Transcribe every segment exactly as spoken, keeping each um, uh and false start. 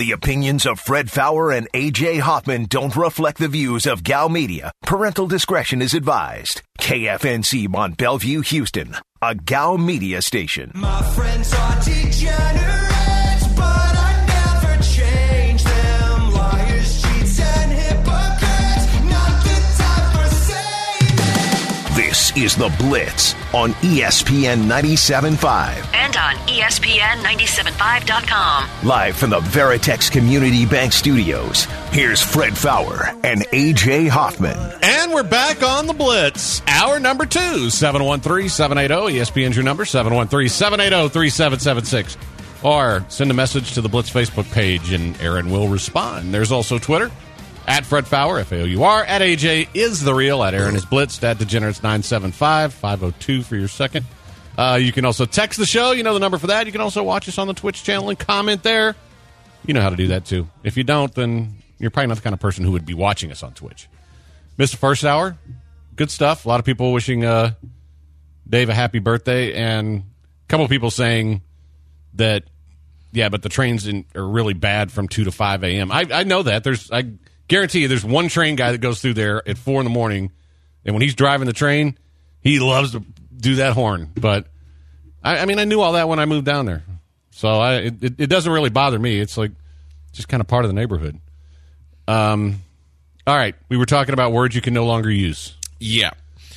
The opinions of Fred Faour and A J Hoffman don't reflect the views of Gal Media. Parental discretion is advised. K F N C Mont Bellevue, Houston, a Gal Media station. My friends are degenerates, but I never change them. Liars, cheats, and hypocrites, not the time for saving. This is The Blitz on E S P N ninety-seven point five. And on E S P N ninety-seven five dot com. Live from the Veritex Community Bank Studios, here's Fred Faour and A J Hoffman. And we're back on The Blitz. Hour number two, seven one three, seven eight zero, E S P N's your number, seven one three, seven eight zero, three seven seven six. Or send a message to the Blitz Facebook page, and Aaron will respond. There's also Twitter, at Fred Faour, F A O U R, at A J is the real, at Aaron is Blitzed, at Degenerates nine seven five, five oh two for your second. Uh, you can also text the show. You know the number for that. You can also watch us on the Twitch channel and comment there. You know how to do that, too. If you don't, then you're probably not the kind of person who would be watching us on Twitch. Missed the first hour. Good stuff. A lot of people wishing uh, Dave a happy birthday, and a couple of people saying that, yeah, but the trains in, are really bad from two to five a.m. I, I know that. There's, I guarantee you there's one train guy that goes through there at four in the morning, and when he's driving the train, he loves to do that horn. But, I, I mean, I knew all that when I moved down there. So I, it, it doesn't really bother me. It's like just kind of part of the neighborhood. Um, all right. We were talking about words you can no longer use. Yeah.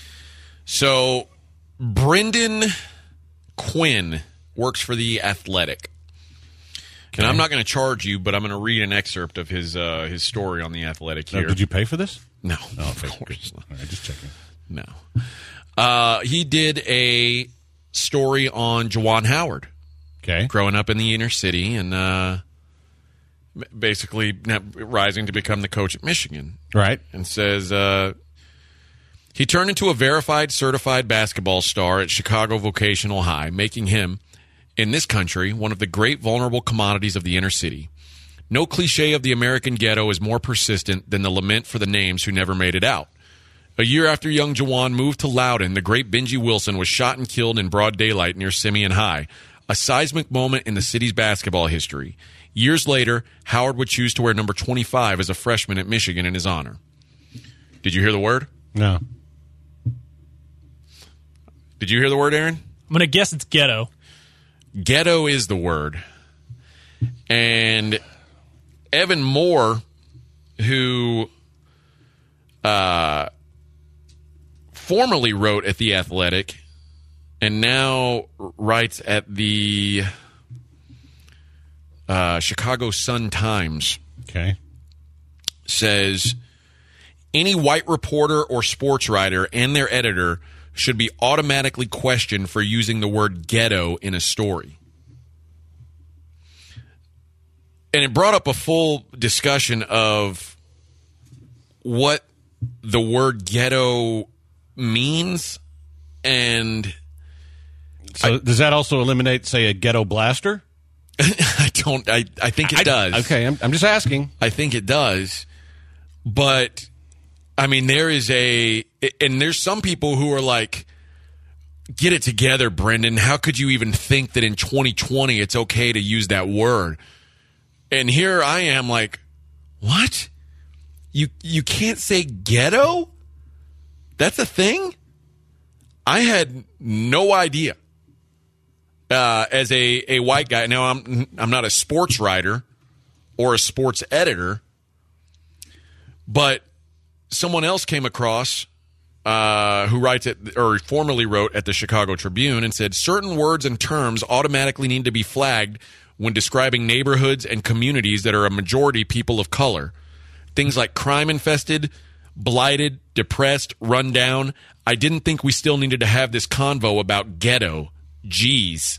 So, Brendan Quinn works for The Athletic. Okay. And I'm not going to charge you, but I'm going to read an excerpt of his uh, his story on The Athletic here. Now, did you pay for this? No. Oh, of okay. course not. All right, just checking. No. Uh, he did a story on Juwan Howard. Okay. Growing up in the inner city and uh, basically rising to become the coach at Michigan. Right. And says uh, he turned into a verified, certified basketball star at Chicago Vocational High, making him, in this country, one of the great vulnerable commodities of the inner city. No cliche of the American ghetto is more persistent than the lament for the names who never made it out. A year after young Juwan moved to Loudoun, the great Benji Wilson was shot and killed in broad daylight near Simeon High, a seismic moment in the city's basketball history. Years later, Howard would choose to wear number twenty-five as a freshman at Michigan in his honor. Did you hear the word? No. Did you hear the word, Aaron? I'm going to guess it's ghetto. Ghetto is the word. And Evan Moore, who uh, formerly wrote at The Athletic and now writes at the uh, Chicago Sun-Times, okay, says any white reporter or sports writer and their editor should be automatically questioned for using the word ghetto in a story. And it brought up a full discussion of what the word ghetto means. And so I, does that also eliminate, say, a ghetto blaster? I don't. I, I think it I, does. Okay, I'm, I'm just asking. I think it does. But, I mean, there is a... And there's some people who are like, get it together, Brendan. How could you even think that in twenty twenty it's okay to use that word? And here I am like, what? You you can't say ghetto? That's a thing? I had no idea. Uh, as a, a white guy, now I'm I'm not a sports writer or a sports editor, but someone else came across uh, who writes at, or formerly wrote at the Chicago Tribune and said certain words and terms automatically need to be flagged when describing neighborhoods and communities that are a majority people of color. Things like crime-infested, blighted, depressed, run down. I didn't think we still needed to have this convo about ghetto. Jeez.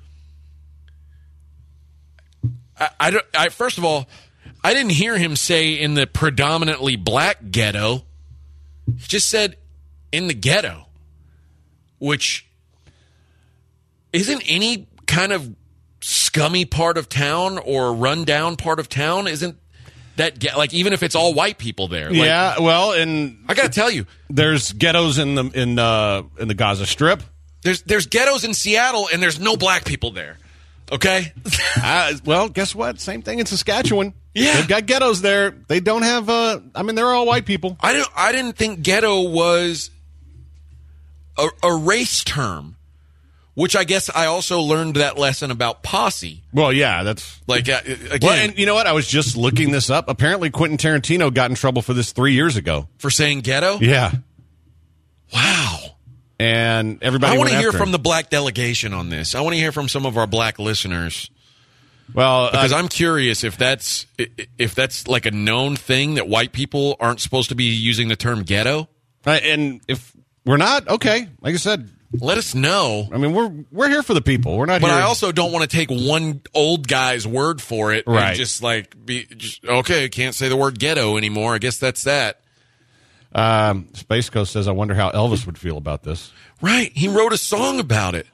I, I, don't, I first of all, I didn't hear him say in the predominantly black ghetto. He just said in the ghetto, which isn't any kind of scummy part of town or run-down part of town. Isn't that ge- like even if it's all white people there? Like, yeah, well, and I got to tell you, there's ghettos in the in uh, in the Gaza Strip. There's there's ghettos in Seattle, and there's no black people there. Okay? uh, well, guess what? Same thing in Saskatchewan. Yeah. They've got ghettos there. They don't have, uh, I mean, they're all white people. I didn't, I didn't think ghetto was a, a race term, which I guess I also learned that lesson about posse. Well, yeah, that's... Like, uh, again, Well, and you know what? I was just looking this up. Apparently, Quentin Tarantino got in trouble for this three years ago. for saying ghetto? Yeah. Wow. And everybody I want went to hear after from him. the black delegation on this. I want to hear from some of our black listeners. Well, Because uh, I'm curious if that's if that's like a known thing that white people aren't supposed to be using the term ghetto. uh, and if we're not, okay. Like I said, Let us know. I mean, we're we're here for the people. We're not But here. I also don't want to take one old guy's word for it Right. and just like be just, okay, can't say the word ghetto anymore. I guess that's that. Um, Space Coast says, I wonder how Elvis would feel about this. Right. He wrote a song about it.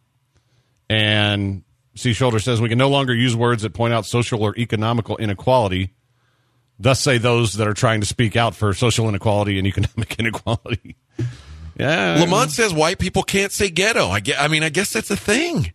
And C. Shoulder says, we can no longer use words that point out social or economical inequality. Thus say those that are trying to speak out for social inequality and economic inequality. Yeah. Lamont says white people can't say ghetto. I get, I mean, I guess that's a thing.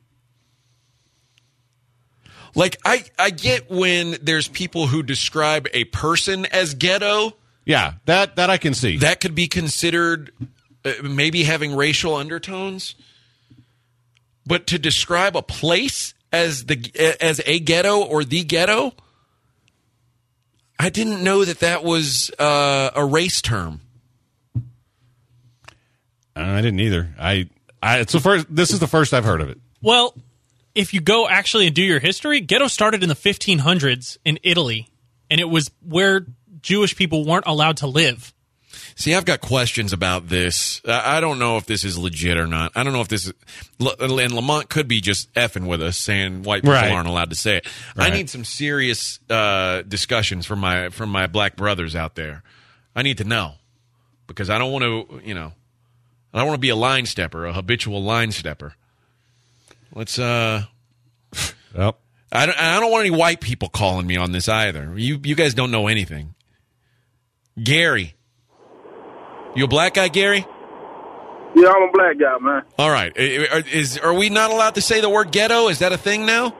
Like, I, I get when there's people who describe a person as ghetto. Yeah, that, that I can see. That could be considered uh, maybe having racial undertones. But to describe a place as the as a ghetto or the ghetto, I didn't know that that was uh, a race term. I didn't either. I, I it's the first. This is the first I've heard of it. Well, if you go actually and do your history, ghetto started in the fifteen hundreds in Italy, and it was where Jewish people weren't allowed to live. See, I've got questions about this. I I don't know if this is legit or not. I don't know if this is, and Lamont could be just effing with us, saying white people Right. aren't allowed to say it. Right. I need some serious uh, discussions from my from my black brothers out there. I need to know because I don't want to, you know, I don't want to be a line stepper, a habitual line stepper. Let's. uh Well, I don't, I don't want any white people calling me on this either. You you guys don't know anything. Gary. You a black guy, Gary? Yeah, I'm a black guy, man. All right. Are, is, are we not allowed to say the word ghetto? Is that a thing now?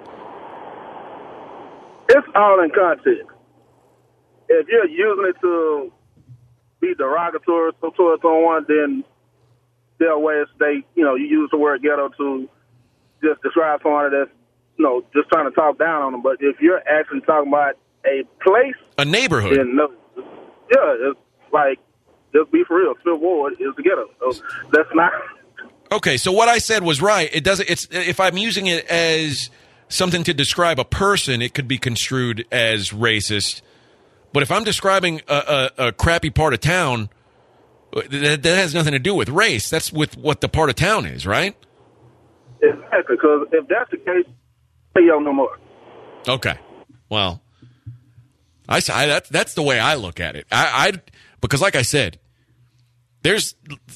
It's all in context. If you're using it to be derogatory towards someone, then there are ways they, you know, you use the word ghetto to just describe someone that's, you know, just trying to talk down on them. But if you're actually talking about a place, A neighborhood. then no, yeah, it's like, just be for real. Civil War is the ghetto. So that's not. Okay, so what I said was right. It doesn't. It's if I'm using it as something to describe a person, it could be construed as racist. But if I'm describing a, a, a crappy part of town, that, that has nothing to do with race. That's with what the part of town is, right? Exactly, because if that's the case, say yo no more. Okay. Well, I, I that, that's the way I look at it. I, I because, like I said, there's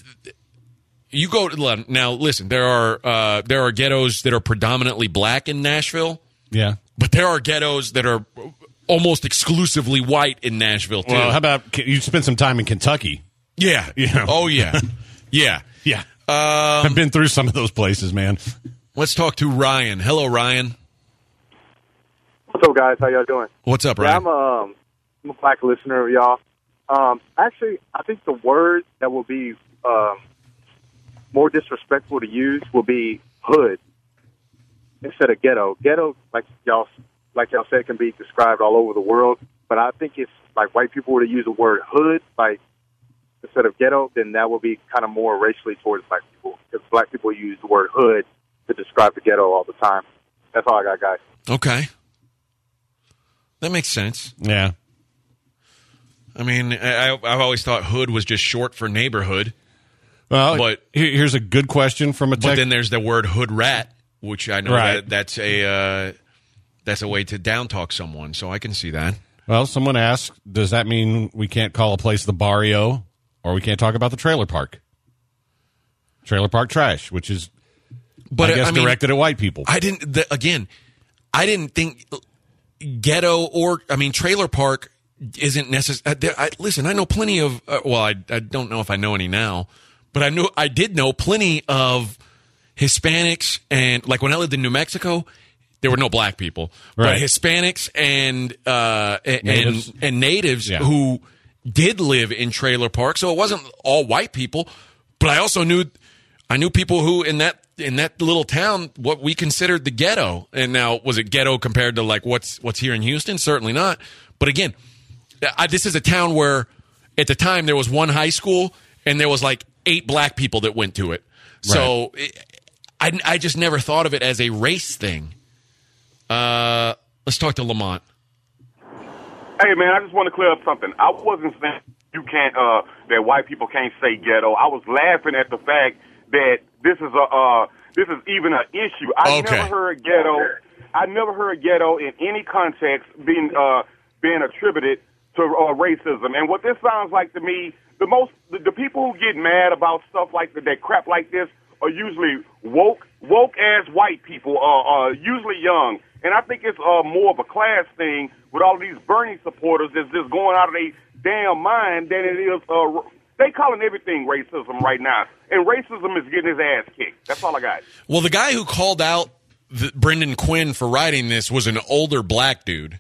you go to now. Listen, there are uh, there are ghettos that are predominantly black in Nashville, yeah. but there are ghettos that are almost exclusively white in Nashville too. Well, how about you spend some time in Kentucky? yeah, Yeah. oh yeah, yeah. Yeah. Um, I've been through some of those places, man. let's talk to Ryan. Hello, Ryan. What's up, guys? How y'all doing? What's up, Yeah, Ryan? I'm a, um, I'm a black listener of y'all. Um, actually, I think the word that will be um, more disrespectful to use will be hood instead of ghetto. Ghetto, like y'all, like y'all said, can be described all over the world. But I think if like white people were to use the word hood, like instead of ghetto, then that would be kind of more racially towards black people. Because black people use the word hood to describe the ghetto all the time. That's all I got, guys. Okay, that makes sense. Yeah. I mean, I, I've always thought hood was just short for neighborhood. Well, But- here- here's a good question from a But tech. then there's the word hood rat, which I know Right. that that's a uh, that's a way to down talk someone. So I can see that. Well, someone asked, does that mean we can't call a place the barrio or we can't talk about the trailer park? Trailer park trash, which is, But I guess, I mean, directed at white people. I didn't. The, again, I didn't think ghetto or I mean trailer park isn't necessary. I, listen, I know plenty of. Uh, well, I I don't know if I know any now, but I knew I did know plenty of Hispanics and like when I lived in New Mexico, there were no black people, Right. but Hispanics and uh, and Natives. and, and natives Yeah. who did live in trailer parks. So it wasn't all white people, but I also knew I knew people who in that in that little town what we considered the ghetto. And now, was it ghetto compared to like what's what's here in Houston? Certainly not. But again, I, this is a town where at the time there was one high school and there was like eight black people that went to it. So it, I I just never thought of it as a race thing. Uh, let's talk to Lamont. Hey, man, I just want to clear up something. I wasn't saying you can't, uh, that white people can't say ghetto. I was laughing at the fact that this is a, uh, this is even an issue. I Okay. never heard ghetto. I never heard ghetto in any context being, uh, being attributed to uh, racism. And what this sounds like to me, the most, the, the people who get mad about stuff like that, that crap like this, are usually woke, woke ass white people, uh, uh, usually young. And I think it's uh, more of a class thing with all of these Bernie supporters that's just going out of their damn mind than it is. Uh, they calling everything racism right now, and racism is getting his ass kicked. That's all I got. Well, the guy who called out the, Brendan Quinn for writing this was an older black dude.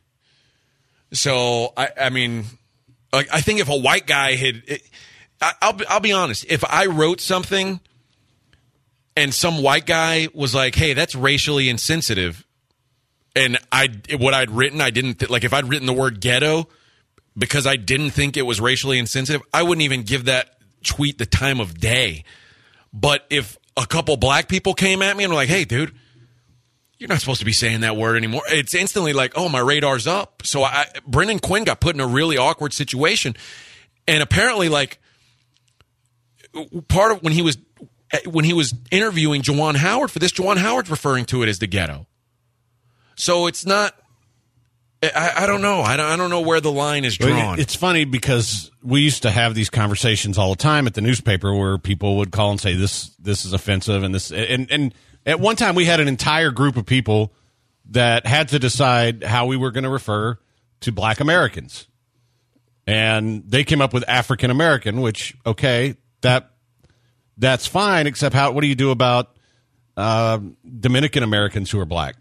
So I, I mean, like, I think if a white guy had, it, I, I'll be- I'll be honest, if I wrote something and some white guy was like, "Hey, that's racially insensitive," and I what I'd written, I didn't th- like if I'd written the word ghetto because I didn't think it was racially insensitive, I wouldn't even give that tweet the time of day. But if a couple black people came at me and were like, "Hey, dude, you're not supposed to be saying that word anymore," it's instantly like, "Oh, my radar's up." So I, Brendan Quinn got put in a really awkward situation, and apparently, like, part of when he was when he was interviewing Juwan Howard for this, Juwan Howard's referring to it as the ghetto. So it's not. I, I don't know. I don't, I don't know where the line is drawn. It's funny because we used to have these conversations all the time at the newspaper where people would call and say this this is offensive and this and and at one time we had an entire group of people that had to decide how we were going to refer to black Americans. And they came up with African American, which okay, that that's fine, except how what do you do about uh, Dominican Americans who are black?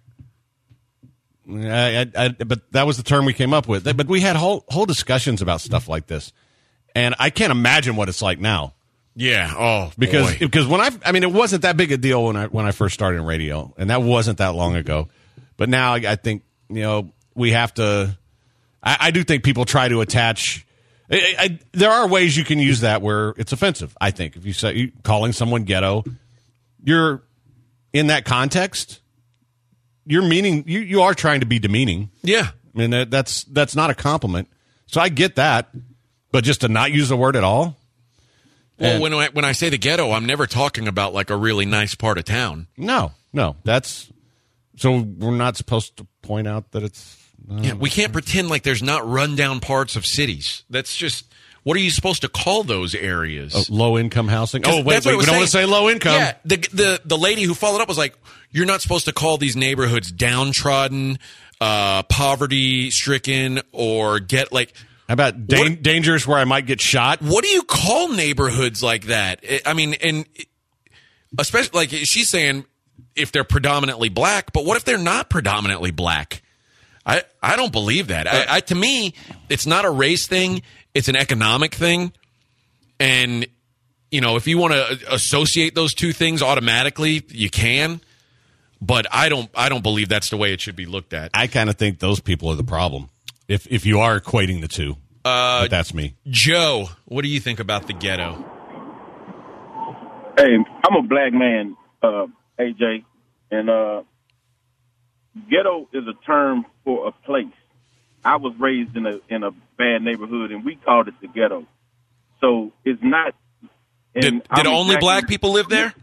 I, I, I, but that was the term we came up with. But we had whole whole discussions about stuff like this, and I can't imagine what it's like now. Yeah. Oh, because boy. because when I I mean it wasn't that big a deal when I when I first started in radio, and that wasn't that long ago. But now I, I think you know we have to. I, I do think people try to attach. I, I, there are ways you can use that where it's offensive. I think if you say you, calling someone ghetto, you're in that context. You're meaning you, you are trying to be demeaning. Yeah. I mean that, that's that's not a compliment. So I get that, but just to not use the word at all. Well, And- when I, when I say the ghetto, I'm never talking about like a really nice part of town. No, no, that's so we're not supposed to point out that it's. Uh, Yeah, we can't pretend like there's not rundown parts of cities. That's just what are you supposed to call those areas? oh, low income housing. 'Cause Oh wait, that's what wait it we was don't want to say saying. low income. Yeah, the, the the lady who followed up was like, "You're not supposed to call these neighborhoods downtrodden, uh, poverty stricken, or get like." How about dan- What- dangerous where I might get shot? What do you call neighborhoods like that? I- I mean, and especially like she's saying, if they're predominantly black, but what if they're not predominantly black? I, I don't believe that. I, I to me, it's not a race thing; it's an economic thing. And you know, if you want to associate those two things automatically, you can. But I don't. I don't believe that's the way it should be looked at. I kind of think those people are the problem. If if you are equating the two, uh, but that's me. Joe, what do you think about the ghetto? Hey, I'm a black man, uh, A J, and uh, ghetto is a term for a place. I was raised in a in a bad neighborhood, and we called it the ghetto. So it's not. and Did, did I'm only exactly- black people live there?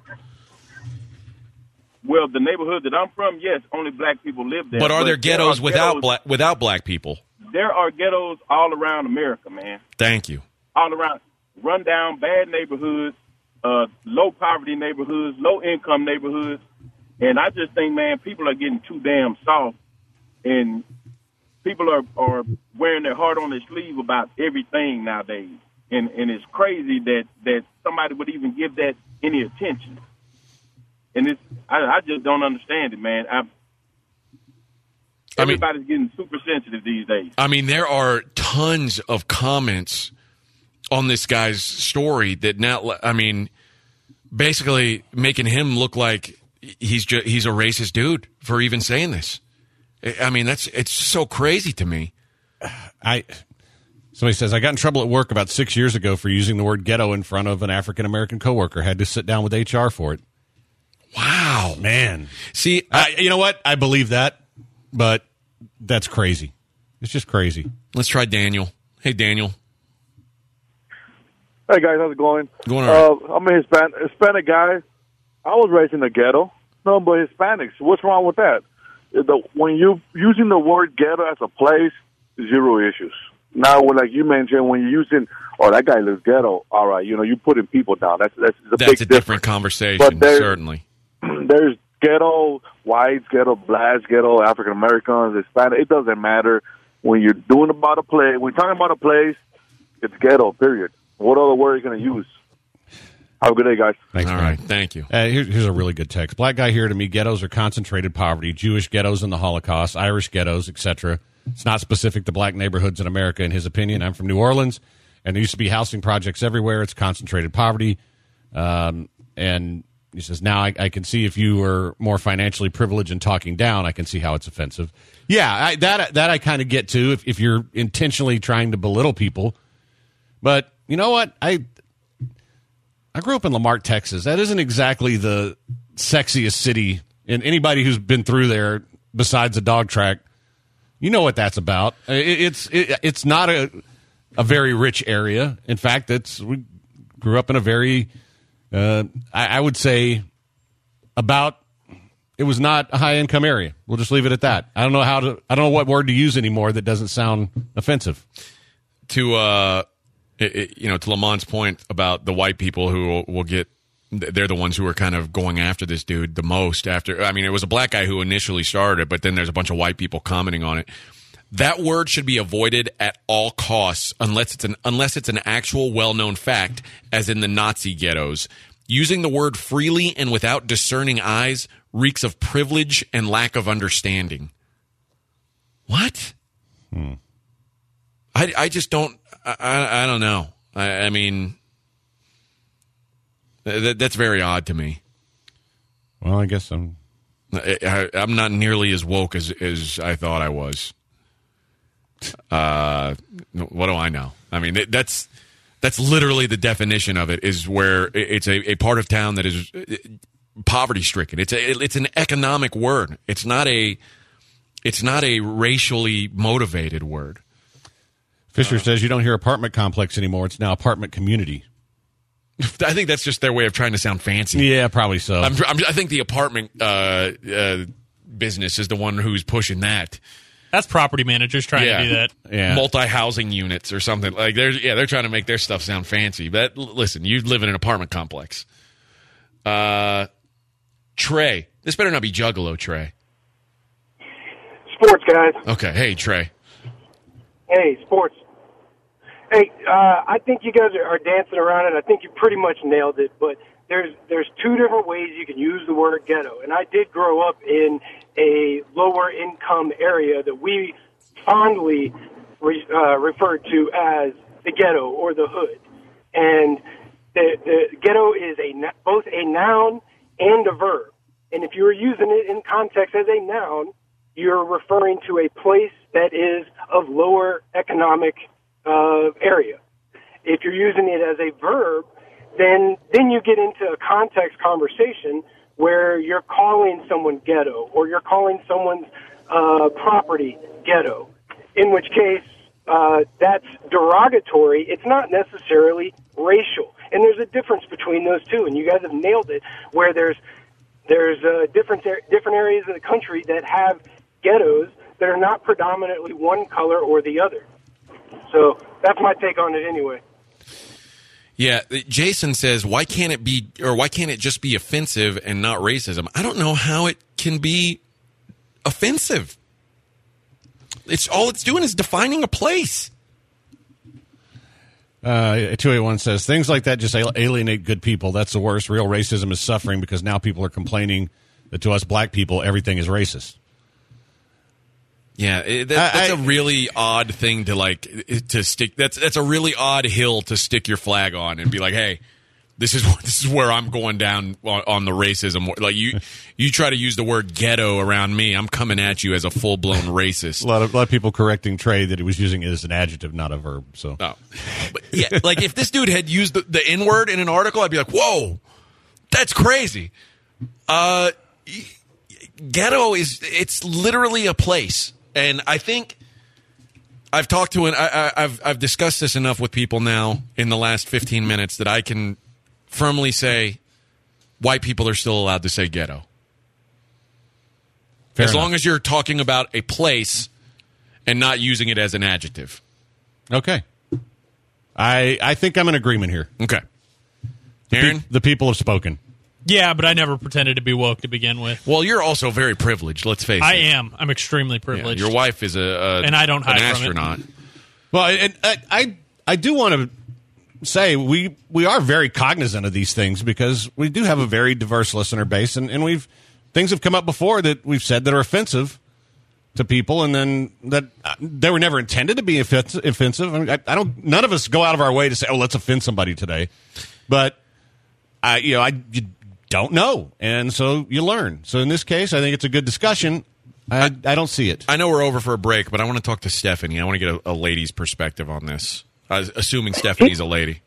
Well, the neighborhood that I'm from, yes, only black people live there. But are there ghettos are without ghettos- black without black people? There are ghettos all around America, man. Thank you. All around, rundown, bad neighborhoods, uh, low poverty neighborhoods, low income neighborhoods, and I just think, man, people are getting too damn soft, and people are, are wearing their heart on their sleeve about everything nowadays, and and it's crazy that that somebody would even give that any attention, and it's I, I just don't understand it, man. I I mean- Everybody's getting super sensitive these days. I mean, there are tons of comments on this guy's story that now, I mean, basically making him look like he's just, he's a racist dude for even saying this. I mean, that's it's so crazy to me. I somebody says I got in trouble at work about six years ago for using the word ghetto in front of an African American coworker. Had to sit down with H R for it. Wow, man. See, I, you know what? I believe that, but that's crazy. It's just crazy. Let's try Daniel. Hey, Daniel. Hey guys, how's it going? Going all right. Uh, I'm a Hispanic, Hispanic guy. I was raised in the ghetto. No, but Hispanics. What's wrong with that? The, when you using the word ghetto as a place, zero issues. Now, when, like you mentioned, when you're using, oh, that guy lives ghetto. All right, you know, you're putting people down. That's that's, a That's big a different difference. conversation, But there's- certainly. There's ghetto whites, ghetto blacks, ghetto African Americans, Hispanic. It doesn't matter. When you're doing about a place, when you're talking about a place, it's ghetto, period. What other word are you going to use? Have a good day, guys. Thanks, All man. right, thank you. Uh, here, here's a really good text. Black guy here to me. Ghettos are concentrated poverty. Jewish ghettos in the Holocaust, Irish ghettos, et cetera. It's not specific to black neighborhoods in America, in his opinion. I'm from New Orleans, and there used to be housing projects everywhere. It's concentrated poverty. Um, and he says, now I, I can see if you were more financially privileged and talking down, I can see how it's offensive. Yeah, I, that that I kind of get to if, if you're intentionally trying to belittle people. But you know what? I I grew up in Lamarck, Texas. That isn't exactly the sexiest city. And anybody who's been through there, besides a dog track, you know what that's about. It, it's it, it's not a a very rich area. In fact, it's we grew up in a very, uh, I, I would say, about. It was not a high income area. We'll just leave it at that. I don't know how to. I don't know what word to use anymore that doesn't sound offensive. To uh, it, it, you know, to Lamont's point about the white people who will, will get, they're the ones who are kind of going after this dude the most. After, I mean, it was a black guy who initially started it, but then there's a bunch of white people commenting on it. That word should be avoided at all costs, unless it's an unless it's an actual well known fact, as in the Nazi ghettos. Using the word freely and without discerning eyes reeks of privilege and lack of understanding. What? Hmm. I, I just don't, I, I don't know. I, I mean, that, that's very odd to me. Well, I guess I'm... I, I, I'm not nearly as woke as, as I thought I was. Uh, what do I know? I mean, it, that's... That's literally the definition of it, is where it's a, a part of town that is poverty stricken. It's a, it's an economic word. It's not a it's not a racially motivated word. Fisher uh, says you don't hear apartment complex anymore. It's now apartment community. I think that's just their way of trying to sound fancy. Yeah, probably so. I'm, I'm, I think the apartment uh, uh, business is the one who's pushing that. That's property managers trying yeah. to do that. Yeah. Multi-housing units or something. Like they're yeah, they're trying to make their stuff sound fancy. But listen, you live in an apartment complex. Uh, Trey. This better not be Juggalo, Trey. Sports, guys. Okay. Hey, Trey. Hey, sports. Hey, uh, I think you guys are dancing around it. I think you pretty much nailed it. But there's there's two different ways you can use the word ghetto. And I did grow up in a lower income area that we fondly re, uh, referred to as the ghetto or the hood. And the, the ghetto is a both a noun and a verb. And if you were using it in context as a noun, you're referring to a place that is of lower economic uh, area. If you're using it as a verb, then then you get into a context conversation where you're calling someone ghetto or you're calling someone's uh, property ghetto, in which case uh, that's derogatory. It's not necessarily racial. And there's a difference between those two, and you guys have nailed it, where there's there's uh, different, different areas of the country that have ghettos that are not predominantly one color or the other. So that's my take on it anyway. Yeah, Jason says, why can't it be, or why can't it just be offensive and not racism? I don't know how it can be offensive. It's all it's doing is defining a place. Uh, two eighty-one says, things like that just alienate good people. That's the worst. Real racism is suffering because now people are complaining that to us black people, everything is racist. Yeah, it, that, that's I, a really odd thing to like to stick. That's that's a really odd hill to stick your flag on and be like, hey, this is this is where I'm going down on, on the racism. Like you, you try to use the word ghetto around me, I'm coming at you as a full blown racist. A lot of a lot of people correcting Trey that he was using it as an adjective, not a verb. So, oh. But yeah, like if this dude had used the, the N word in an article, I'd be like, whoa, that's crazy. Uh, ghetto is it's literally a place. And I think I've talked to an I, I, I've I've discussed this enough with people now in the last fifteen minutes that I can firmly say white people are still allowed to say ghetto. Fair as enough. Long as you're talking about a place and not using it as an adjective. Okay. I I think I'm in agreement here. Okay. Aaron? The, the people have spoken. Yeah, but I never pretended to be woke to begin with. Well, you're also very privileged, let's face I it. I am. I'm extremely privileged. Yeah, your wife is a, a and I don't hide an from astronaut. It. Well, and I, I I do want to say we we are very cognizant of these things because we do have a very diverse listener base, and, and we've things have come up before that we've said that are offensive to people, and then that uh, they were never intended to be offensive. offensive. I, mean, I, I don't. None of us go out of our way to say, "Oh, let's offend somebody today," but I, you know, I you don't know, and so you learn. So in this case, I think it's a good discussion. I, I, I don't see it. I know we're over for a break, but I want to talk to Stephanie. I want to get a, a lady's perspective on this. Uh, assuming Stephanie's a lady.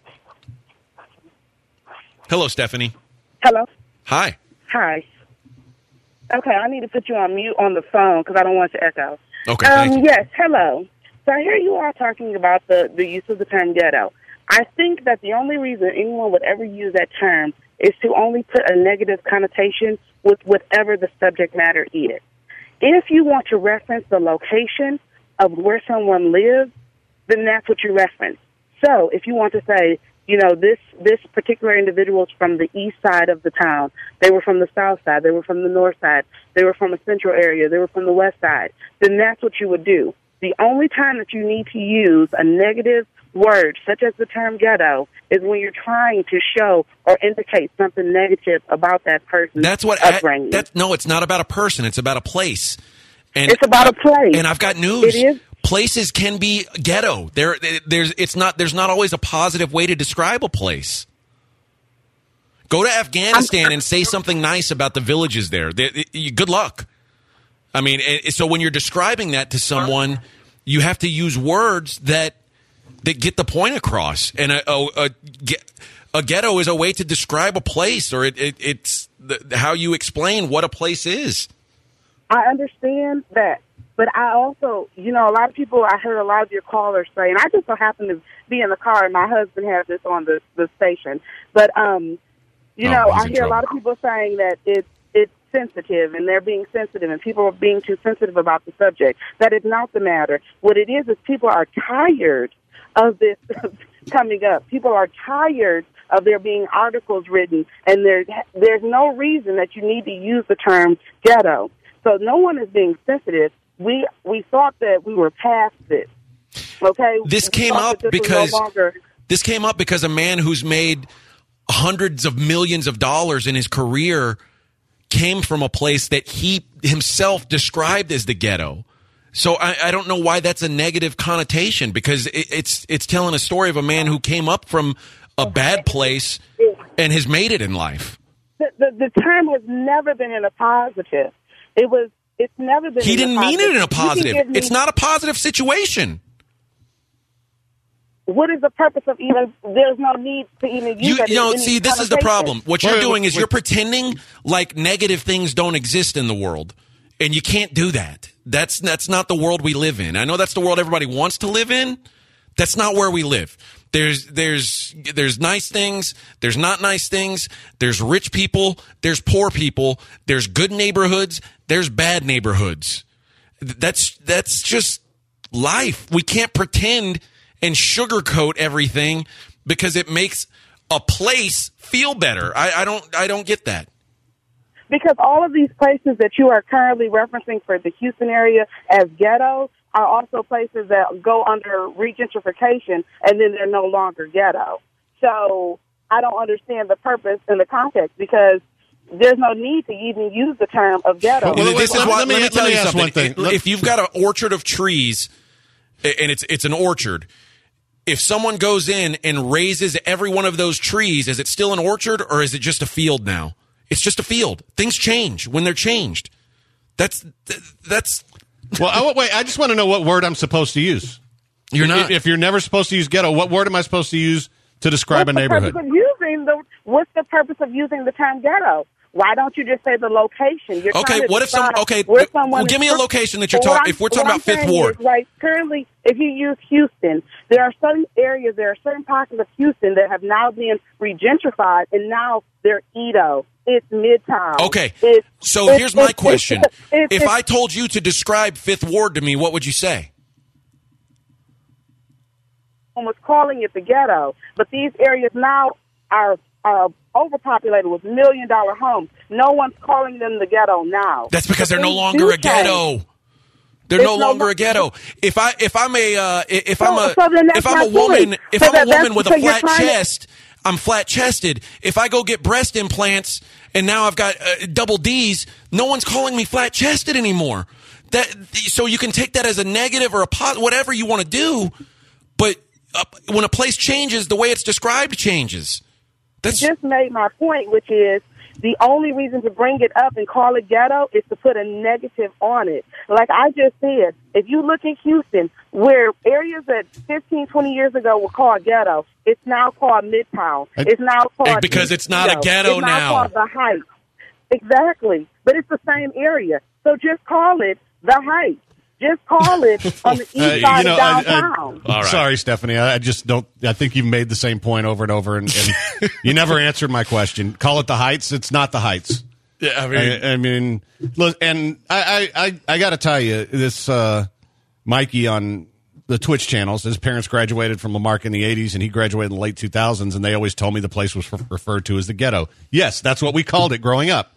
Hello, Stephanie. Hello. Hi. Hi. Okay, I need to put you on mute on the phone because I don't want it to echo. Okay, um, thank you. Yes, hello. So I hear you all talking about the, the use of the term ghetto. I think that the only reason anyone would ever use that term is to only put a negative connotation with whatever the subject matter is. If you want to reference the location of where someone lives, then that's what you reference. So if you want to say, you know, this this particular individual is from the east side of the town, they were from the south side, they were from the north side, they were from a central area, they were from the west side, then that's what you would do. The only time that you need to use a negative word, such as the term ghetto, is when you're trying to show or indicate something negative about that person. That's what. I, that's, no, it's not about a person. It's about a place. And it's about a place. And I've got news. It is. Places can be ghetto. There, there's. It's not. There's not always a positive way to describe a place. Go to Afghanistan and say something nice about the villages there. They, they, good luck. I mean, so when you're describing that to someone, you have to use words that that get the point across. And a, a, a, a ghetto is a way to describe a place, or it, it, it's the, how you explain what a place is. I understand that. But I also, you know, a lot of people, I heard a lot of your callers say, and I just so happen to be in the car, and my husband has this on the, the station. But, um, you oh, know, I hear trouble. a lot of people saying that it's, it's sensitive, and they're being sensitive, and people are being too sensitive about the subject. That is not the matter. What it is is people are tired of this coming up. People are tired of there being articles written, and there, there's no reason that you need to use the term ghetto. So no one is being sensitive. We we thought that we were past this. Okay, this we came up this because no longer... this came up because a man who's made hundreds of millions of dollars in his career came from a place that he himself described as the ghetto. So I, I don't know why that's a negative connotation, because it, it's it's telling a story of a man who came up from a bad place and has made it in life. The, the, the term has never been in a positive. It was. It's never been. He in didn't a mean positive. it in a positive. Me, it's not a positive situation. What is the purpose of even? There's no need to even use You, that. you know, in see, this is the problem. What you're Wait, doing wait, is wait. you're pretending like negative things don't exist in the world, and you can't do that. That's that's not the world we live in. I know that's the world everybody wants to live in. That's not where we live. There's there's there's nice things, there's not nice things, there's rich people, there's poor people, there's good neighborhoods, there's bad neighborhoods. That's that's just life. We can't pretend and sugarcoat everything because it makes a place feel better. I, I don't I don't get that. Because all of these places that you are currently referencing for the Houston area as ghetto are also places that go under regentrification, and then they're no longer ghetto. So I don't understand the purpose and the context, because there's no need to even use the term of ghetto. Well, this is what, let me- let me let tell me you ask something. one thing. If- If you've got an orchard of trees, and it's it's an orchard, if someone goes in and raises every one of those trees, is it still an orchard or is it just a field now? It's just a field. Things change when they're changed. That's that's. Well, I, wait. I just want to know what word I'm supposed to use. You're not. If, if you're never supposed to use ghetto, what word am I supposed to use to describe what's a neighborhood? The purpose of using the, what's the purpose of using the term ghetto? Why don't you just say the location? You're Okay, trying to what if some- describe okay, where well, someone give is me a from. location that you're Well, what talking- I'm- if we're what talking I'm about Fifth saying Ward. is, like, currently, if you use Houston, there are certain areas, there are certain pockets of Houston that have now been regentrified, and now they're Edo. It's Midtown. Okay, It's, so it's- here's my it's- question. it's- it's- If it's- I told you to describe Fifth Ward to me, what would you say? was calling it the ghetto, but these areas now are are overpopulated with million dollar homes. No one's calling them the ghetto now. That's because they're no Things longer do a ghetto. change. They're It's no no longer lo- a ghetto. If I if I'm a uh, if I'm So- a so then that's if I'm my a woman point. if So I'm a that- that's woman with a because you're flat trying to- chest, I'm flat chested. If I go get breast implants and now I've got uh, double D's, no one's calling me flat chested anymore. That so you can take that as a negative or a positive, whatever you want to do. But uh, when a place changes, the way it's described changes. That's just made my point, which is the only reason to bring it up and call it ghetto is to put a negative on it. Like I just said, if you look at Houston, where areas that fifteen, twenty years ago were called ghetto, it's now called Midtown. It's now called because it's not a East ghetto it's now. called the Heights. Exactly, but it's the same area. So just call it the Heights. Just call it on the east Uh, side you know, of I- I- downtown. All right. Sorry, Stephanie. I I just don't. I think you've made the same point over and over, and, and you never answered my question. Call it the Heights. It's not the Heights. Yeah, I mean, I, I mean, look, and I, I, I, I got to tell you, this uh, Mikey on the Twitch channels. His parents graduated from Lamarck in the eighties, and he graduated in the late two thousands. And they always told me the place was f- referred to as the ghetto. Yes, that's what we called it growing up.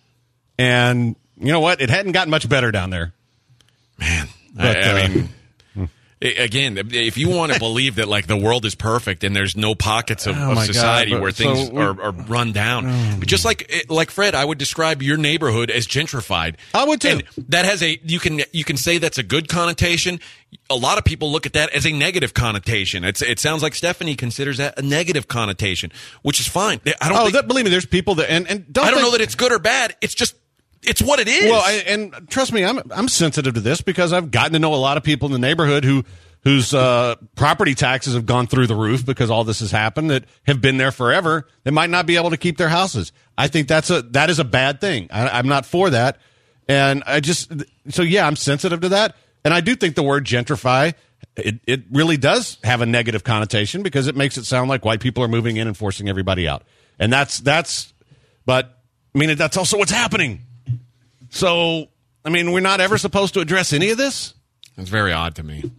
And you know what? It hadn't gotten much better down there. Man, But, I, I uh, mean, a- again, if you want to believe that like the world is perfect and there's no pockets of, Oh, of my society God, but where things so we- are, are run down, but just like like Fred, I would describe your neighborhood as gentrified. I would too. And that has a you can you can say that's a good connotation. A lot of people look at that as a negative connotation. It's it sounds like Stephanie considers that a negative connotation, which is fine. I don't. Oh, think, that, believe me, there's people that and, and don't I don't think- know that it's good or bad. It's just it's what it is. Well, I, and trust me, I'm I'm sensitive to this because I've gotten to know a lot of people in the neighborhood who whose uh, property taxes have gone through the roof because all this has happened that have been there forever. They might not be able to keep their houses. I think that's a that is a bad thing. I, I'm not for that, and I just so yeah, I'm sensitive to that, and I do think the word gentrify. It, it really does have a negative connotation because it makes it sound like white people are moving in and forcing everybody out, and that's that's. But I mean, that's also what's happening. So, I mean, we're not ever supposed to address any of this? It's very odd to me.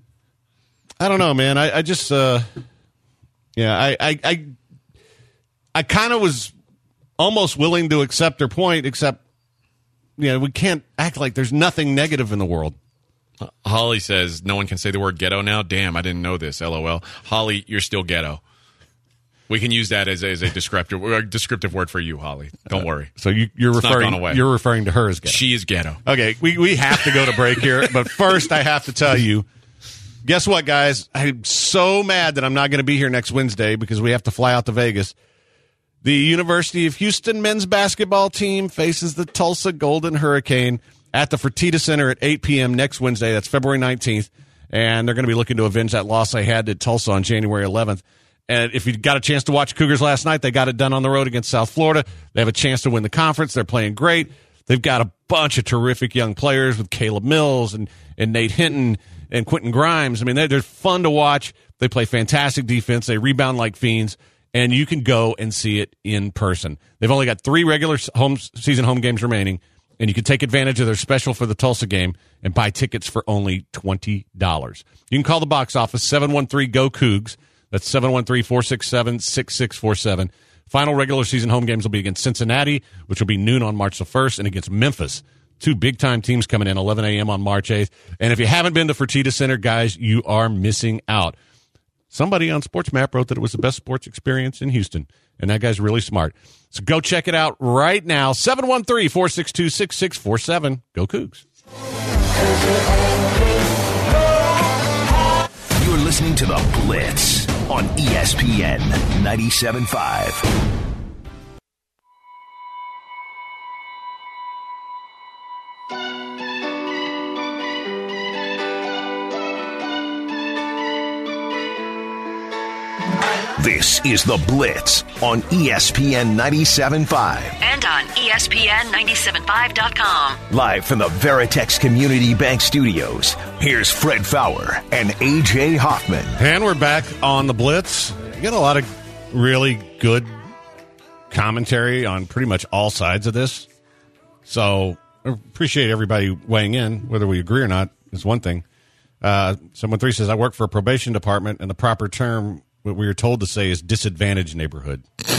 I don't know, man. I, I just, uh, yeah, I, I, I, I kind of was almost willing to accept their point, except, you know, we can't act like there's nothing negative in the world. Holly says no one can say the word ghetto now. Damn, I didn't know this. L O L. Holly, you're still ghetto. We can use that as a, as a descriptive a descriptive word for you, Holly. Don't worry. So you, you're It's not referring gone away. you're referring to her as ghetto. She is ghetto. Okay, we we have to go to break here, but first I have to tell you. Guess what, guys? I'm so mad that I'm not going to be here next Wednesday because we have to fly out to Vegas. The University of Houston men's basketball team faces the Tulsa Golden Hurricane at the Fertitta Center at eight p.m. next Wednesday. That's February nineteenth. And they're going to be looking to avenge that loss they had at Tulsa on January eleventh. And if you got a chance to watch Cougars last night, they got it done on the road against South Florida. They have a chance to win the conference. They're playing great. They've got a bunch of terrific young players with Caleb Mills and, and Nate Hinton and Quentin Grimes. I mean, they're, they're fun to watch. They play fantastic defense. They rebound like fiends. And you can go and see it in person. They've only got three regular home season home games remaining. And you can take advantage of their special for the Tulsa game and buy tickets for only twenty dollars. You can call the box office, seven one three, G O Cougs. That's seven one three, four six seven, six six four seven. Final regular season home games will be against Cincinnati, which will be noon on March the first, and against Memphis. Two big-time teams coming in, eleven a.m. on March eighth. And if you haven't been to Fertitta Center, guys, you are missing out. Somebody on SportsMap wrote that it was the best sports experience in Houston, and that guy's really smart. So go check it out right now. seven one three, four six two, six six four seven. Go Cougs. You're listening to The Blitz on E S P N ninety-seven point five. This is The Blitz on E S P N ninety-seven point five. And on E S P N ninety-seven point five dot com. Live from the Veritex Community Bank Studios, here's Fred Fowler and A J Hoffman. And we're back on The Blitz. You got a lot of really good commentary on pretty much all sides of this. So I appreciate everybody weighing in. Whether we agree or not is one thing. Uh, someone three says, I work for a probation department, and the proper term, what we were told to say, is disadvantaged neighborhood.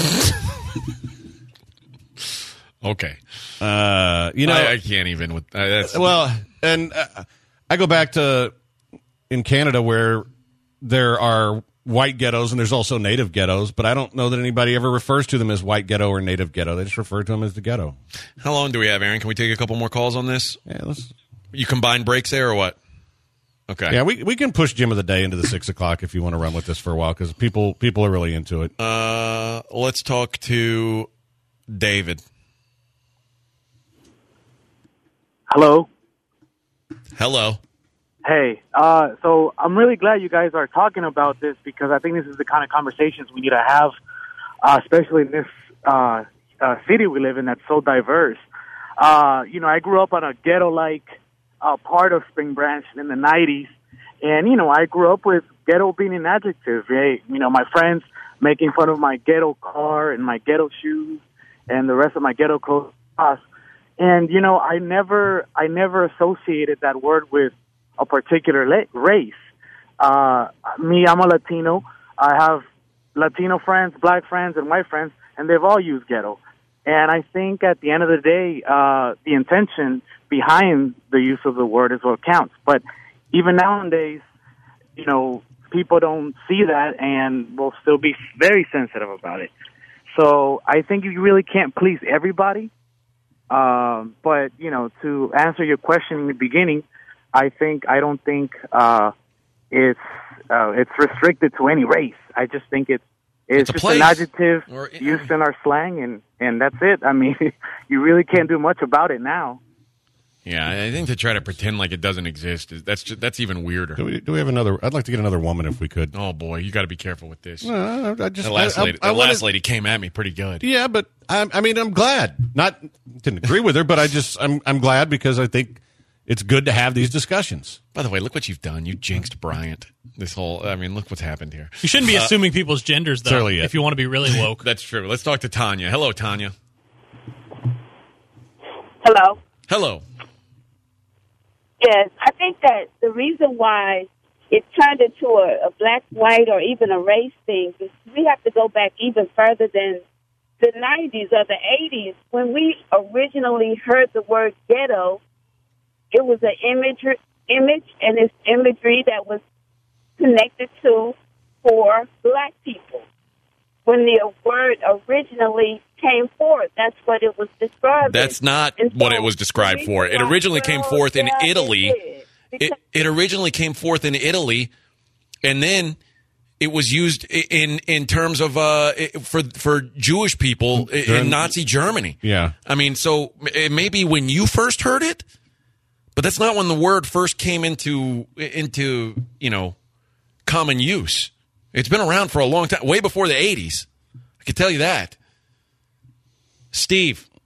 Okay. Uh, you know, I, I can't even with uh, that's well, and uh, I go back to in Canada where there are white ghettos and there's also native ghettos, but I don't know that anybody ever refers to them as white ghetto or native ghetto. They just refer to them as the ghetto. How long do we have, Aaron? Can we take a couple more calls on this? Yeah, let's. You combine breaks there or what? Okay. Yeah, we we can push Gym of the Day into the six o'clock if you want to run with this for a while because people people are really into it. Uh, let's talk to David. Hello. Hello. Hey, uh, so I'm really glad you guys are talking about this because I think this is the kind of conversations we need to have, uh, especially in this uh, uh, city we live in that's so diverse. Uh, you know, I grew up on a ghetto-like uh, part of Spring Branch in the nineties, and, you know, I grew up with ghetto being an adjective. Hey, you know, my friends making fun of my ghetto car and my ghetto shoes and the rest of my ghetto clothes. And, you know, I never, I never associated that word with a particular la- race. Uh, me, I'm a Latino. I have Latino friends, black friends, and white friends, and they've all used ghetto. And I think at the end of the day, uh, the intention behind the use of the word is what counts. But even nowadays, you know, people don't see that and will still be very sensitive about it. So I think you really can't please everybody. Um, but, you know, to answer your question in the beginning, I think, I don't think, uh, it's, uh, it's restricted to any race. I just think it's, it's, It's a just place. an adjective Or- used in our slang and, and that's it. I mean, you really can't do much about it now. Yeah, I think to try to pretend like it doesn't exist, is that's just, that's even weirder. Do we, do we have another? I'd like to get another woman if we could. Oh, boy, you got to be careful with this. Uh, I just, the last, I- I- lady, I the wanted- last lady came at me pretty good. Yeah, but I, I mean, I'm glad. Not didn't agree with her, but I just I'm I'm glad because I think it's good to have these discussions. By the way, look what you've done. You jinxed Bryant. This whole, I mean, look what's happened here. You shouldn't be Uh, assuming people's genders, though, certainly, yeah. if you want to be really woke. That's true. Let's talk to Tanya. Hello, Tanya. Hello. Hello. Yes, I think that the reason why it turned into a, a black, white, or even a race thing is we have to go back even further than the nineties or the eighties. When we originally heard the word ghetto, it was an image, image and it's imagery that was connected to for black people. When the word originally came forth, that's what it was described. That's not And what so it was described the for. It reason originally why- came forth in well, Italy. it did. It, it originally came forth in Italy, and then it was used i- in in terms of uh, i- for for Jewish people i- in During- Nazi Germany. Yeah. I mean, so it may be when you first heard it, but that's not when the word first came into into you know common use. It's been around for a long time, way before the eighties. I can tell you that. Steve.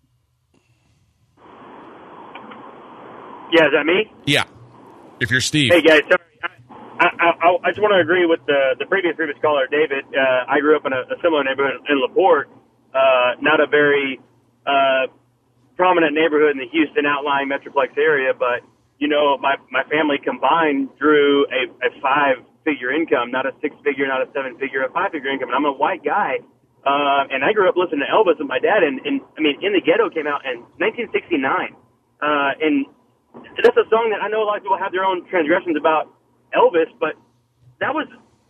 Yeah, is that me? Yeah. If you're Steve. Hey, guys. Sorry. I, I, I, I just want to agree with the, the previous previous caller, David. Uh, I grew up in a, a similar neighborhood in LaPorte, uh, not a very uh, prominent neighborhood in the Houston outlying Metroplex area, but, you know, my, my family combined drew a, a five-figure income, not a six-figure, not a seven-figure, a five-figure income. And I'm a white guy, uh, and I grew up listening to Elvis with my dad, and, and I mean, In the Ghetto came out in nineteen sixty-nine, uh, and that's a song that I know a lot of people have their own transgressions about Elvis, but that was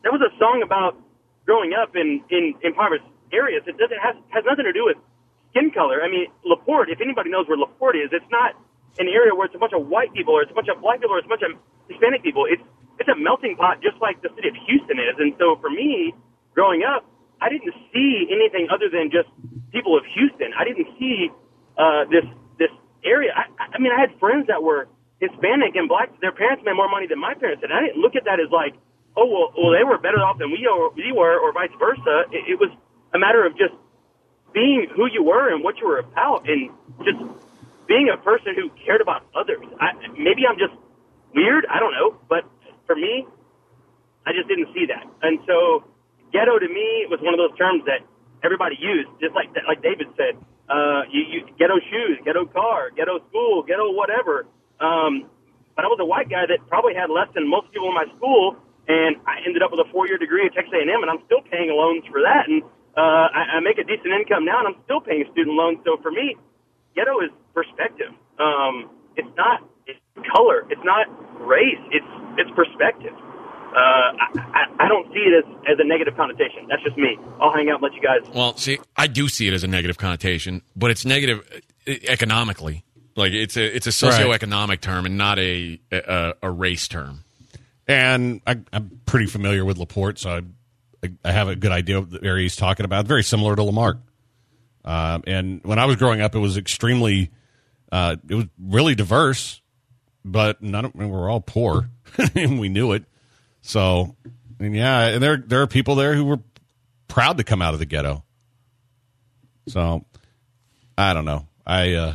there was a song about growing up in, in impoverished areas. It doesn't has has nothing to do with skin color. I mean, LaPorte, if anybody knows where LaPorte is, it's not an area where it's a bunch of white people or it's a bunch of black people or it's a bunch of Hispanic people. It's it's a melting pot just like the city of Houston is. And so for me, growing up, I didn't see anything other than just people of Houston. I didn't see uh, this this area. I, I mean, I had friends that were Hispanic and black. Their parents made more money than my parents did. I didn't look at that as like, oh, well, well they were better off than we, or, we were, or vice versa. It, it was a matter of just being who you were and what you were about, and just being a person who cared about others. I, maybe I'm just weird. I don't know. But for me, I just didn't see that. And so ghetto to me was one of those terms that everybody used, just like like David said. Uh, you, you ghetto shoes, ghetto car, ghetto school, ghetto whatever. Um, but I was a white guy that probably had less than most people in my school, and I ended up with a four-year degree at Texas A and M, and I'm still paying loans for that. And uh, I, I make a decent income now, and I'm still paying student loans. So for me, ghetto is perspective. Um, it's not it's color. It's not race. It's it's perspective. Uh, I, I, I don't see it as, as a negative connotation. That's just me. I'll hang out and let you guys. Well, see, I do see it as a negative connotation, but it's negative economically. Like it's a it's a socioeconomic right. term and not a a, a race term. And I, I'm pretty familiar with LaPorte, so I, I have a good idea of the area he's talking about. Very similar to Lamarck. Um, and when I was growing up, it was extremely, uh, it was really diverse, but none of, I mean, we were all poor, and we knew it. So, and yeah, and there there are people there who were proud to come out of the ghetto. So, I don't know. I uh,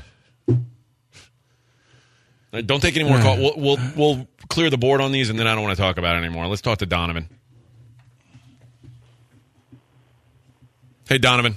don't take any more calls. We'll, we'll we'll clear the board on these, and then I don't want to talk about it anymore. Let's talk to Donovan. Hey, Donovan.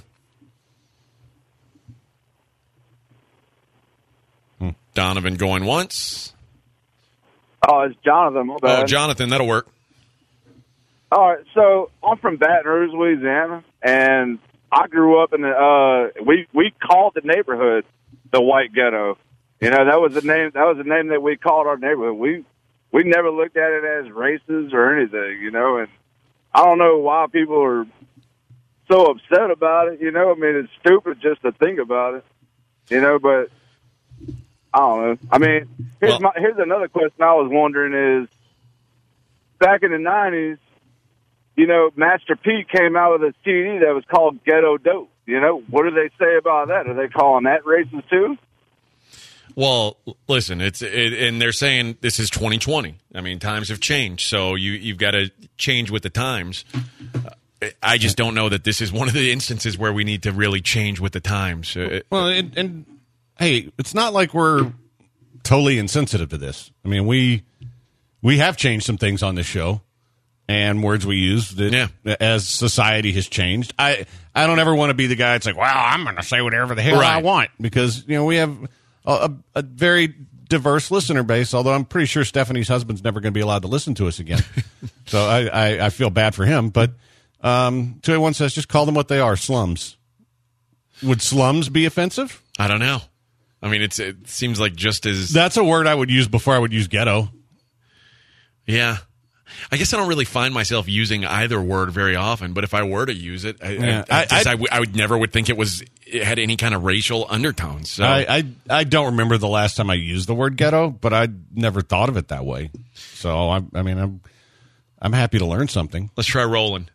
Hmm. Donovan going once. Oh, it's Jonathan. My bad. Oh, Jonathan, that'll work. All right, so I'm from Baton Rouge, Louisiana, and I grew up in the, uh, we, we called the neighborhood the White Ghetto. You know, that was the name, that was the name that we called our neighborhood. We, we never looked at it as races or anything, you know, and I don't know why people are so upset about it, you know. I mean, it's stupid just to think about it, you know, but I don't know. I mean, here's well, my, here's another question I was wondering is, back in the nineties, you know, Master P came out with a C D that was called Ghetto Dope. You know, what do they say about that? Are they calling that racist too? Well, listen, it's it, and they're saying this is twenty twenty. I mean, times have changed, so you you've got to change with the times. I just don't know that this is one of the instances where we need to really change with the times. Well, and, and hey, it's not like we're totally insensitive to this. I mean, we we have changed some things on this show and words we use that yeah. as society has changed. I I don't ever want to be the guy that's like, well, I'm going to say whatever the hell right. I want, because you know we have a, a very diverse listener base. Although I'm pretty sure Stephanie's husband's never going to be allowed to listen to us again, so I, I I feel bad for him. But um, two eight one says just call them what they are, slums. Would slums be offensive? I don't know. I mean, it's it seems like just as that's a word I would use before I would use ghetto. Yeah. I guess I don't really find myself using either word very often, but if I were to use it, I, yeah. I, I, just, I, I, w- I would never would think it was it had any kind of racial undertones. So. I, I I don't remember the last time I used the word ghetto, but I never thought of it that way. So I, I mean, I'm I'm happy to learn something. Let's try Roland.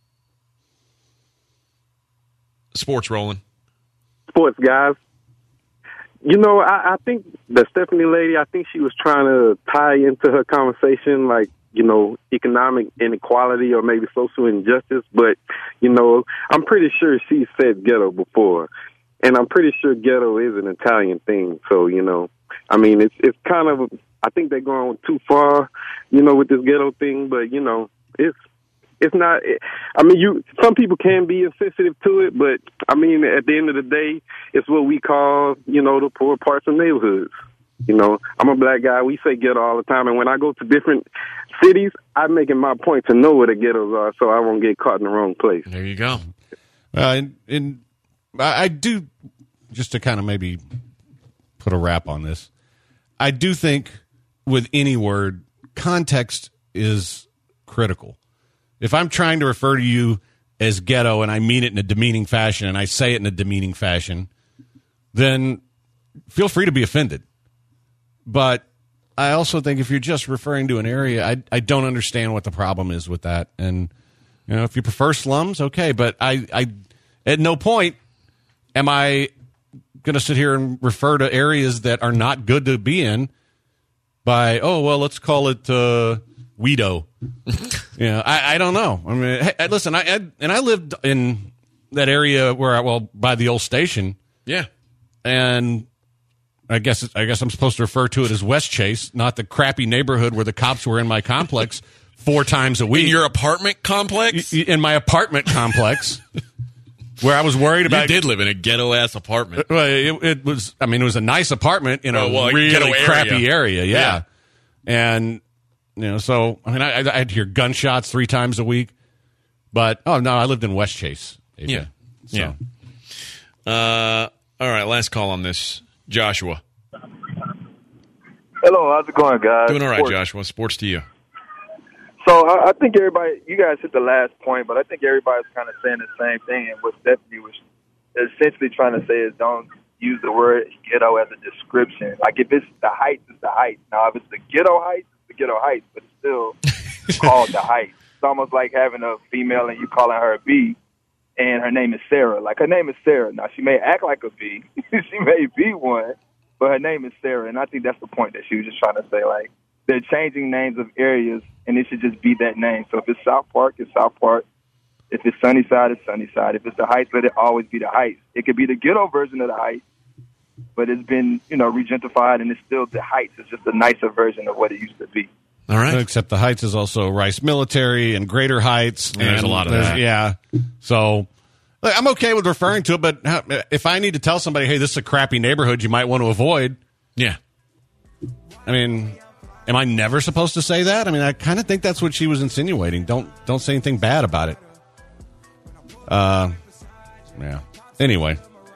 Sports, Roland. Sports, guys. You know, I, I think the Stephanie lady, I think she was trying to tie into her conversation, like, you know, economic inequality or maybe social injustice. But, you know, I'm pretty sure she said ghetto before. And I'm pretty sure ghetto is an Italian thing. So, you know, I mean, it's it's kind of, I think they're going too far, you know, with this ghetto thing. But, you know, it's it's not, I mean, you some people can be sensitive to it. But, I mean, at the end of the day, it's what we call, you know, the poor parts of neighborhoods. You know, I'm a black guy. We say ghetto all the time. And when I go to different cities, I'm making my point to know where the ghettos are so I won't get caught in the wrong place. There you go. Uh, and, and I do, just to kind of maybe put a wrap on this, I do think with any word, context is critical. if I'm trying to refer to you as ghetto and I mean it in a demeaning fashion and I say it in a demeaning fashion, then feel free to be offended. But I also think if you're just referring to an area, I I don't understand what the problem is with that. And you know, if you prefer slums, okay. But I, I at no point am I going to sit here and refer to areas that are not good to be in by, oh, well, let's call it uh, Weedo. you know, I, I don't know. I mean, hey, listen, I, I and I lived in that area where I, well, by the old station. Yeah. And I guess I guess I'm supposed to refer to it as West Chase, not the crappy neighborhood where the cops were in my complex four times a week. In your apartment complex? In my apartment complex, where I was worried about. You did live in a ghetto ass apartment. Well, it, it was. I mean, it was a nice apartment in a oh, well, really area. crappy area. Yeah. yeah, and you know, so I mean, I, I had to hear gunshots three times a week. But oh no, I lived in West Chase. A J. Yeah, so. yeah. Uh, all right, last call on this. Joshua. Hello, how's it going, guys? Doing all right, Sports. Joshua. Sports to you. So I, I think everybody, you guys hit the last point, but I think everybody's kind of saying the same thing. And what Stephanie was essentially trying to say is don't use the word ghetto as a description. Like if it's the heights, it's the heights. Now if it's the ghetto heights, it's the ghetto heights, but it's still called the heights. It's almost like having a female and you calling her a B. And her name is Sarah. Like, her name is Sarah. Now, she may act like a B. she may be one, but her name is Sarah. And I think that's the point that she was just trying to say. Like, they're changing names of areas, and it should just be that name. So if it's South Park, it's South Park. If it's Sunnyside, it's Sunnyside. If it's the Heights, let it always be the Heights. It could be the ghetto version of the Heights, but it's been, you know, regentified, and it's still the Heights. It's just a nicer version of what it used to be. All right. Except the Heights is also Rice Military and Greater Heights. Yeah, there's a lot of that. Yeah. So look, I'm okay with referring to it, but if I need to tell somebody, hey, this is a crappy neighborhood you might want to avoid. Yeah. I mean, am I never supposed to say that? I mean, I kind of think that's what she was insinuating. Don't don't say anything bad about it. Uh, yeah. Anyway.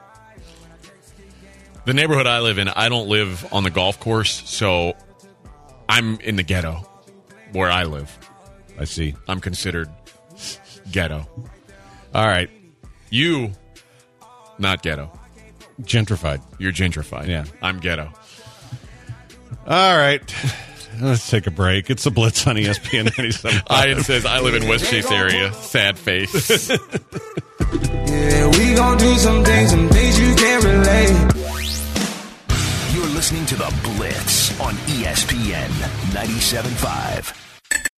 The neighborhood I live in, I don't live on the golf course, so I'm in the ghetto where I live. I see. I'm considered ghetto. All right. You, not ghetto. Gentrified. You're gentrified. Yeah. I'm ghetto. All right. Let's take a break. It's the Blitz on E S P N ninety-seven. Ian says, I live in West Chase area. Sad face. Yeah, we gon' do some things, some things you can't relate. You're listening to The Blitz on E S P N ninety-seven point five.